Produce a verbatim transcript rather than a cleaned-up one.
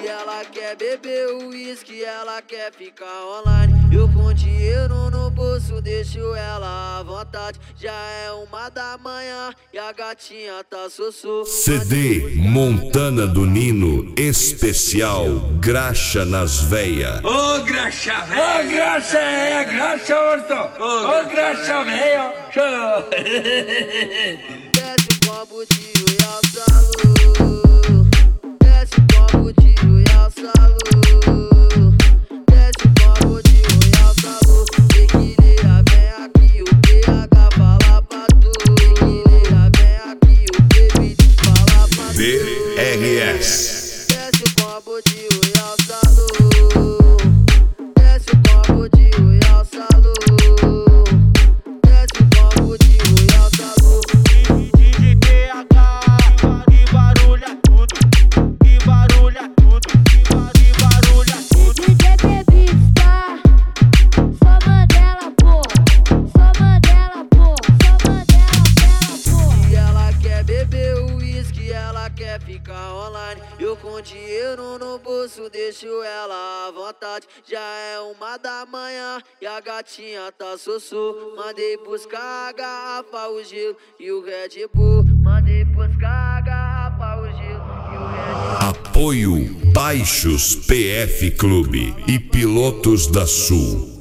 E ela quer beber uísque, ela quer ficar online. Eu com dinheiro no bolso deixo ela à vontade. Já é uma da manhã e a gatinha tá sossô. C D Montana do Nino especial Graxa nas Veia. Ô oh, graxa véia! Ô oh, graxa é, graxa orto! Ô oh, graxa véia! Desce o copo de e ao salão. Desce o copo de e ao salão. Desce o copo de e ao salão. Tequileira, vem aqui, o P H fala pra tu. Tequileira, vem aqui, o baby fala pra tu. B R S. Desce o copo de e ao salão. Desce o copo de e ao salão. Desce o copo de e ao salão. D J P H, que barulha tudo, que barulha tudo, que barulha tudo. D J P Beats, só Mandela, pô, só Mandela, pô, só Mandela, Mandela, pô. E ela quer beber uísque, ela quer ficar online. Eu com dinheiro no bolso deixo ela à vontade. Já é uma da manhã e a gatinha tá sossô. Mandei buscar a garrafa, o gelo e o Red Bull. Mandei buscar a garrafa, o gelo e o Red Bull. Apoio Baixos P F Clube e Pilotos da Sul.